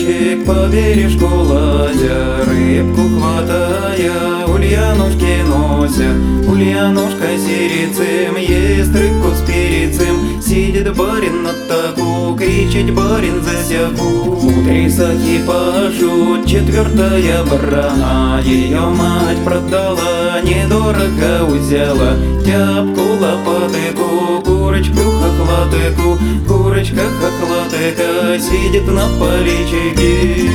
мальчик по бережку лазя, рыбку хватая, ульянушки нося. Ульянушка сирицем ест рыбку с перецем. Сидит барин на таку, кричит барин засяку. Три сахи пашут, четвертая барана. Ее мать продала, недорого взяла. Тяпку, лопатыку, курочку, хохлатыку. Курочка, хохлатыка сидит на поличике.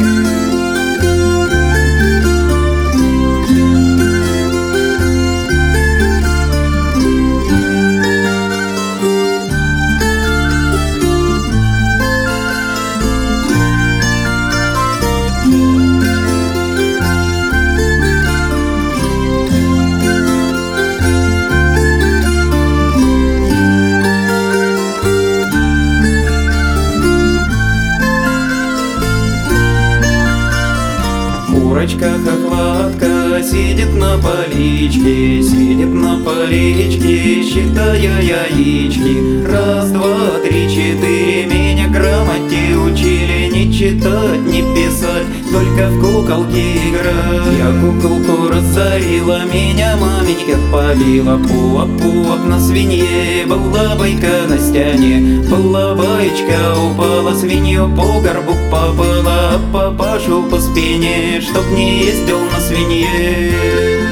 Курочка-хохлатка сидит на поличке, сидит на поличке, считая яички. Раз, два, три, четыре, меня грамоте учили. Не читать, не писать, только в куколки играть. Я куколку разорила, меня маменька побила. Пуап-пуап на свинье, была байка на стяне. Была баечка, упала, свинью по горбу попала. Папашу по спине, чтоб не ездил на свинье.